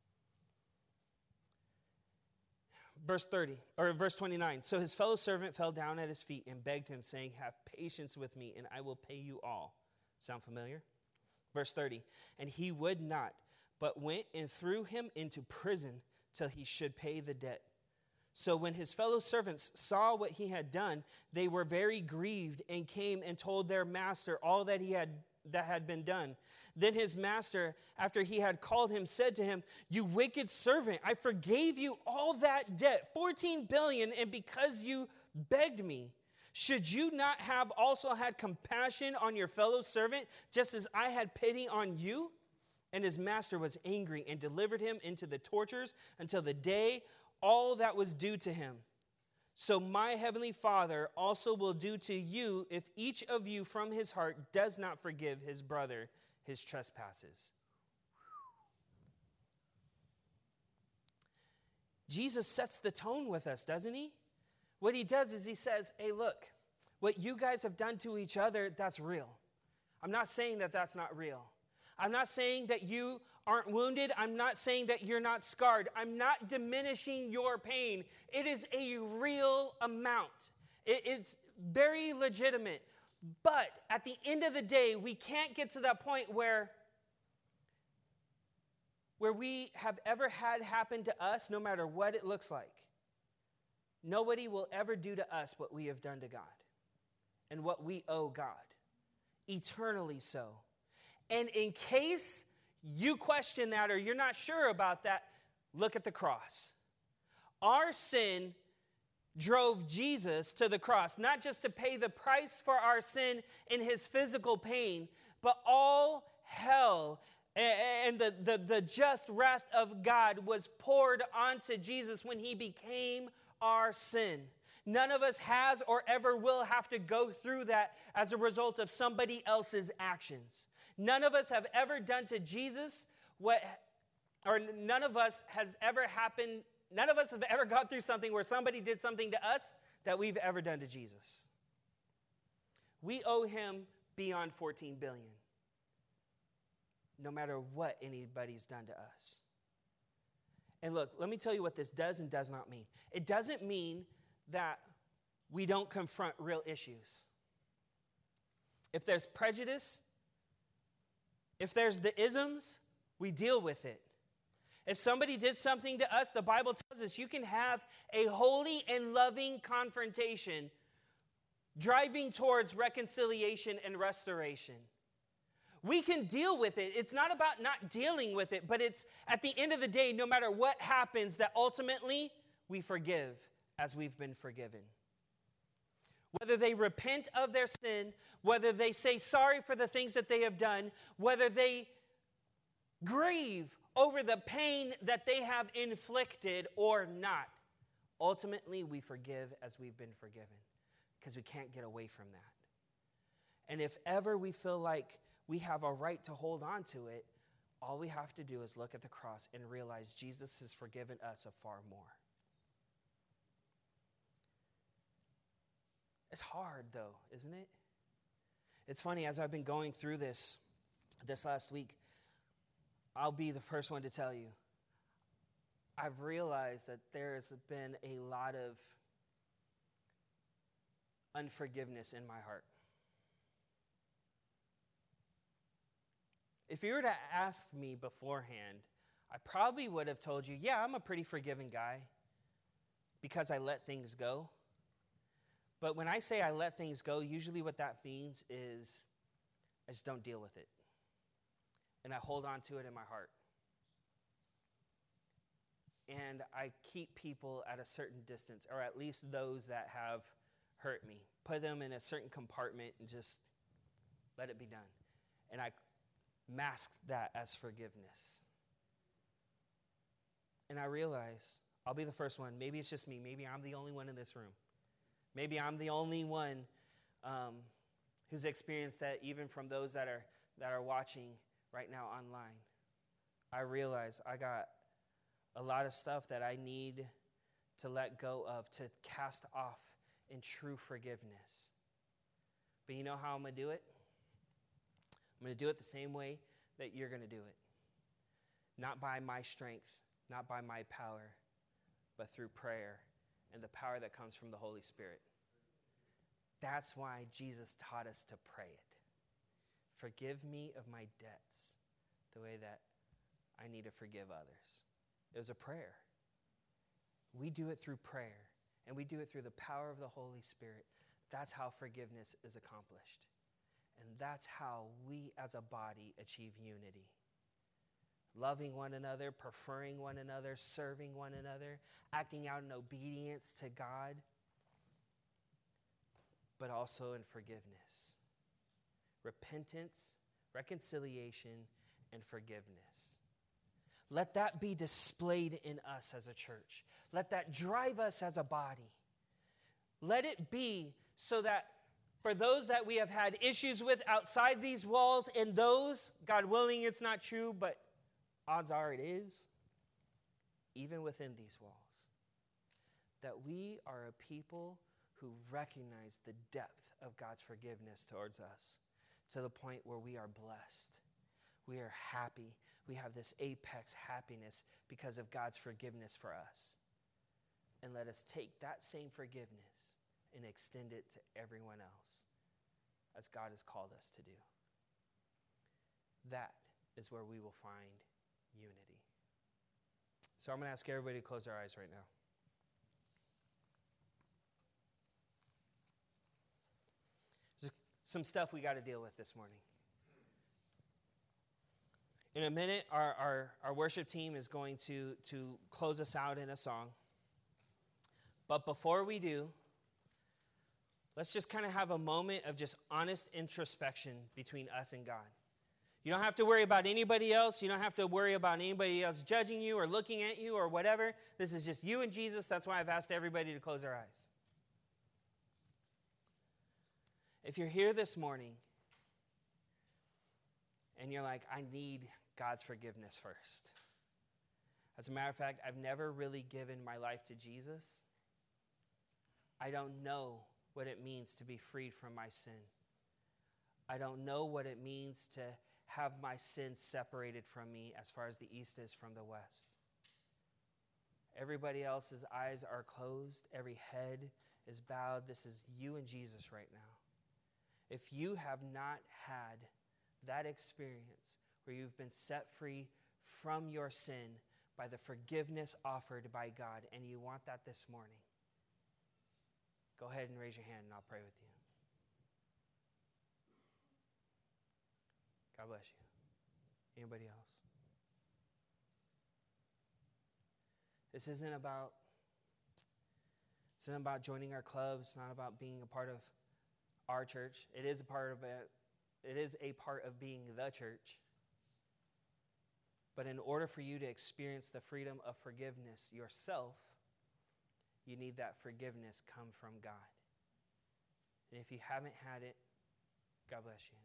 Verse thirty, or verse twenty-nine. So his fellow servant fell down at his feet and begged him, saying, have patience with me, and I will pay you all. Sound familiar? Verse thirty, and he would not, but went and threw him into prison till he should pay the debt. So when his fellow servants saw what he had done, they were very grieved and came and told their master all that he had that had been done. Then his master, after he had called him, said to him, you wicked servant, I forgave you all that debt, fourteen billion, and because you begged me. Should you not have also had compassion on your fellow servant, just as I had pity on you? And his master was angry and delivered him into the tortures until the day all that was due to him. So my heavenly Father also will do to you if each of you from his heart does not forgive his brother his trespasses. Jesus sets the tone with us, doesn't he? What he does is he says, hey, look, what you guys have done to each other, that's real. I'm not saying that that's not real. I'm not saying that you aren't wounded. I'm not saying that you're not scarred. I'm not diminishing your pain. It is a real amount. It, it's very legitimate. But at the end of the day, we can't get to that point where, where we have ever had happen to us, no matter what it looks like. Nobody will ever do to us what we have done to God and what we owe God, eternally so. And in case you question that or you're not sure about that, look at the cross. Our sin drove Jesus to the cross, not just to pay the price for our sin in his physical pain, but all hell and the, the, the just wrath of God was poured onto Jesus when he became our sin. None of us has or ever will have to go through that as a result of somebody else's actions. None of us have ever done to Jesus what, or none of us has ever happened, none of us have ever gone through something where somebody did something to us that we've ever done to Jesus. We owe him beyond fourteen billion, no matter what anybody's done to us. And look, let me tell you what this does and does not mean. It doesn't mean that we don't confront real issues. If there's prejudice, if there's the isms, we deal with it. If somebody did something to us, the Bible tells us you can have a holy and loving confrontation driving towards reconciliation and restoration. We can deal with it. It's not about not dealing with it, but it's at the end of the day, no matter what happens, that ultimately we forgive as we've been forgiven. Whether they repent of their sin, whether they say sorry for the things that they have done, whether they grieve over the pain that they have inflicted or not, ultimately we forgive as we've been forgiven, because we can't get away from that. And if ever we feel like we have a right to hold on to it, all we have to do is look at the cross and realize Jesus has forgiven us of far more. It's hard, though, isn't it? It's funny, as I've been going through this this last week, I'll be the first one to tell you, I've realized that there has been a lot of unforgiveness in my heart. If you were to ask me beforehand, I probably would have told you, yeah, I'm a pretty forgiving guy because I let things go. But when I say I let things go, usually what that means is I just don't deal with it. And I hold on to it in my heart. And I keep people at a certain distance, or at least those that have hurt me. Put them in a certain compartment and just let it be done. And I mask that as forgiveness. And I realize, I'll be the first one. Maybe it's just me. Maybe I'm the only one in this room. Maybe I'm the only one um, who's experienced that, even from those that are that are watching right now online. I realize I got a lot of stuff that I need to let go of, to cast off in true forgiveness. But you know how I'm going to do it? I'm going to do it the same way that you're going to do it. Not by my strength, not by my power, but through prayer and the power that comes from the Holy Spirit. That's why Jesus taught us to pray it. Forgive me of my debts the way that I need to forgive others. It was a prayer. We do it through prayer, and we do it through the power of the Holy Spirit. That's how forgiveness is accomplished. And that's how we as a body achieve unity. Loving one another, preferring one another, serving one another, acting out in obedience to God, but also in forgiveness. Repentance, reconciliation, and forgiveness. Let that be displayed in us as a church. Let that drive us as a body. Let it be so that for those that we have had issues with outside these walls, and those, God willing, it's not true, but odds are it is, even within these walls, that we are a people who recognize the depth of God's forgiveness towards us, to the point where we are blessed. We are happy. We have this apex happiness because of God's forgiveness for us. And let us take that same forgiveness and extend it to everyone else, as God has called us to do. That is where we will find unity. So I'm going to ask everybody to close their eyes right now. There's some stuff we got to deal with this morning. In a minute, our, our, our worship team is going to, to close us out in a song. But before we do, let's just kind of have a moment of just honest introspection between us and God. You don't have to worry about anybody else. You don't have to worry about anybody else judging you or looking at you or whatever. This is just you and Jesus. That's why I've asked everybody to close their eyes. If you're here this morning and you're like, I need God's forgiveness first. As a matter of fact, I've never really given my life to Jesus. I don't know what it means to be freed from my sin. I don't know what it means to have my sins separated from me as far as the east is from the west. Everybody else's eyes are closed. Every head is bowed. This is you and Jesus right now. If you have not had that experience where you've been set free from your sin by the forgiveness offered by God, and you want that this morning, go ahead and raise your hand and I'll pray with you. God bless you. Anybody else? This isn't about, it's not about joining our club. It's not about being a part of our church. It is a part of it. It is a part of being the church. But in order for you to experience the freedom of forgiveness yourself, you need that forgiveness come from God. And if you haven't had it, God bless you.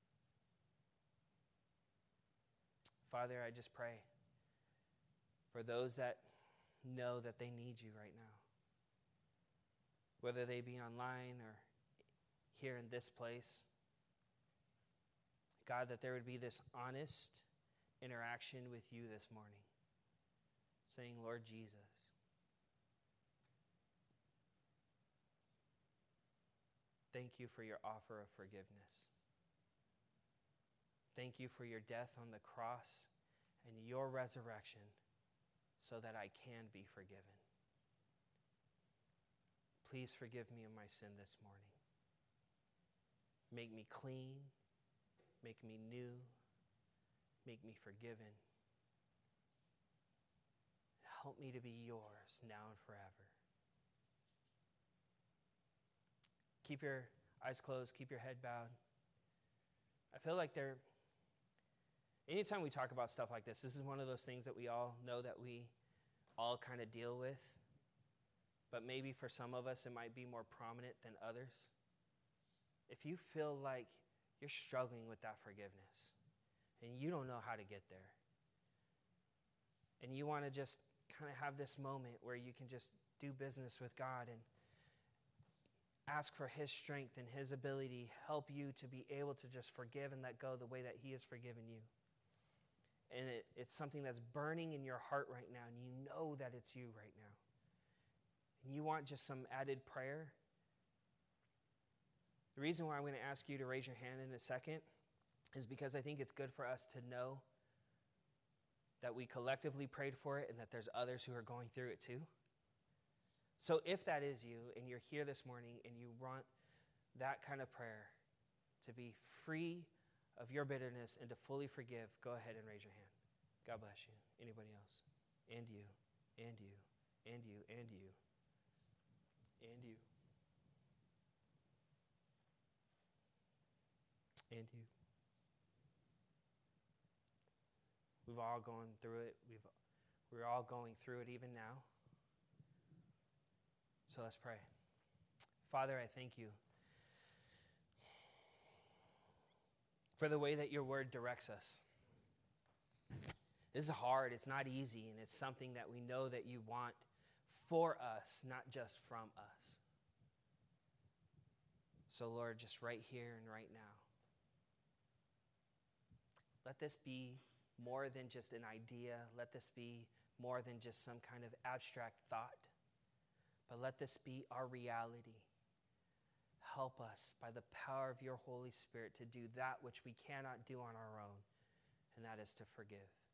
Father, I just pray for those that know that they need you right now, whether they be online or here in this place. God, that there would be this honest interaction with you this morning, saying, Lord Jesus, thank you for your offer of forgiveness. Thank you for your death on the cross and your resurrection so that I can be forgiven. Please forgive me of my sin this morning. Make me clean. Make me new. Make me forgiven. Help me to be yours now and forever. Keep your eyes closed. Keep your head bowed. I feel like there, anytime we talk about stuff like this, this is one of those things that we all know that we all kind of deal with. But maybe for some of us, it might be more prominent than others. If you feel like you're struggling with that forgiveness and you don't know how to get there, and you want to just kind of have this moment where you can just do business with God and ask for his strength and his ability, help you to be able to just forgive and let go the way that he has forgiven you. And it, it's something that's burning in your heart right now, and you know that it's you right now. And you want just some added prayer. The reason why I'm going to ask you to raise your hand in a second is because I think it's good for us to know that we collectively prayed for it and that there's others who are going through it too. So if that is you and you're here this morning and you want that kind of prayer to be free of your bitterness and to fully forgive, go ahead and raise your hand. God bless you. Anybody else? And you, and you, and you, and you, and you, and you. We've all gone through it. We've, we're all going through it even now. So let's pray. Father, I thank you for the way that your word directs us. This is hard. It's not easy, and it's something that we know that you want for us, not just from us. So, Lord, just right here and right now, let this be more than just an idea. Let this be more than just some kind of abstract thought. But let this be our reality. Help us by the power of your Holy Spirit to do that which we cannot do on our own, and that is to forgive.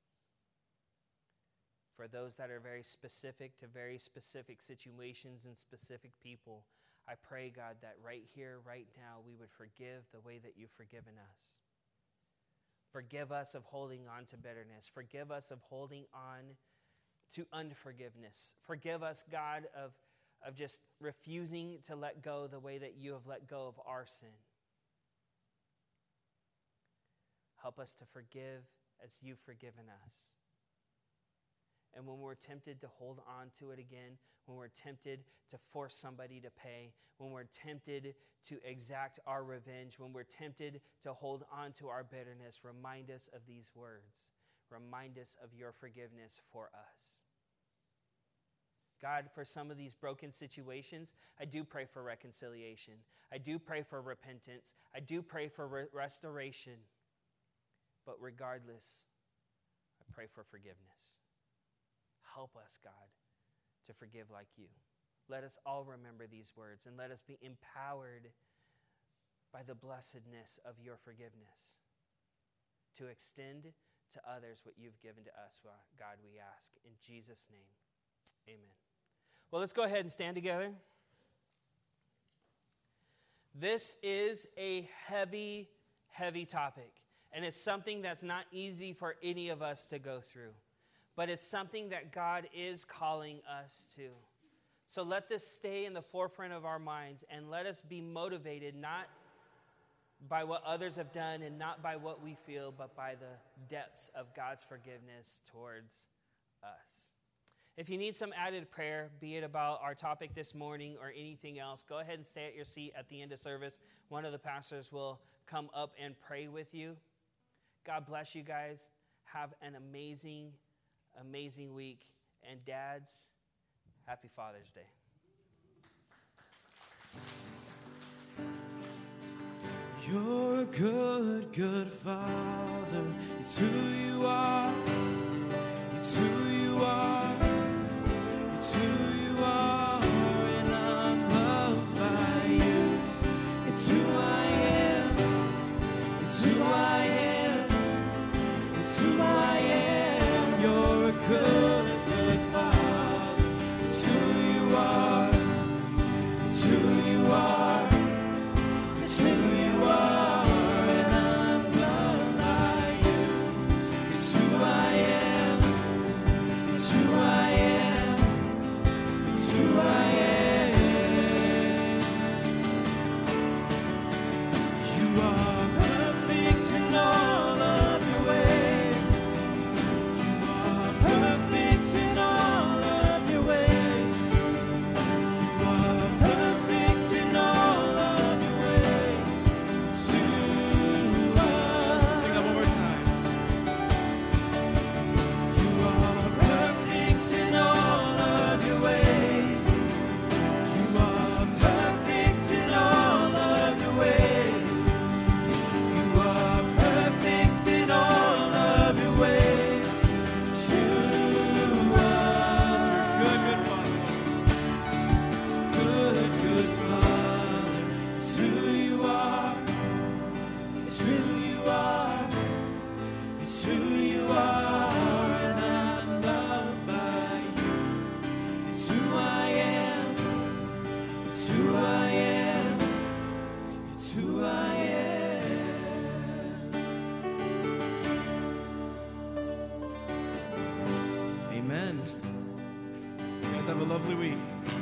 For those that are very specific to very specific situations and specific people, I pray, God, that right here, right now, we would forgive the way that you've forgiven us. Forgive us of holding on to bitterness. Forgive us of holding on to unforgiveness. Forgive us, God, of, of just refusing to let go the way that you have let go of our sin. Help us to forgive as you've forgiven us. And when we're tempted to hold on to it again, when we're tempted to force somebody to pay, when we're tempted to exact our revenge, when we're tempted to hold on to our bitterness, remind us of these words. Remind us of your forgiveness for us. God, for some of these broken situations, I do pray for reconciliation. I do pray for repentance. I do pray for re- restoration. But regardless, I pray for forgiveness. Help us, God, to forgive like you. Let us all remember these words, and let us be empowered by the blessedness of your forgiveness to extend to others what you've given to us, God, we ask. In Jesus' name, amen. Well, let's go ahead and stand together. This is a heavy, heavy topic, and it's something that's not easy for any of us to go through, but it's something that God is calling us to. So let this stay in the forefront of our minds, and let us be motivated not by what others have done and not by what we feel, but by the depths of God's forgiveness towards us. If you need some added prayer, be it about our topic this morning or anything else, go ahead and stay at your seat at the end of service. One of the pastors will come up and pray with you. God bless you guys. Have an amazing, amazing week. And dads, happy Father's Day. You're a good, good Father. It's who you are. It's who you are. It's who you are, and I'm loved by you. It's who I am. It's who I am. It's who I am. You're a good, good Father. It's who you are. It's who you are. It's who you are, and I'm loved by you. It's who I am. It's who I am. Who I am. You are perfect in all of your ways. You are perfect in all of your ways. You are perfect in all of your ways. To us. Let's sing that one more time. You are perfect in all of your ways. Amen. You guys have a lovely week.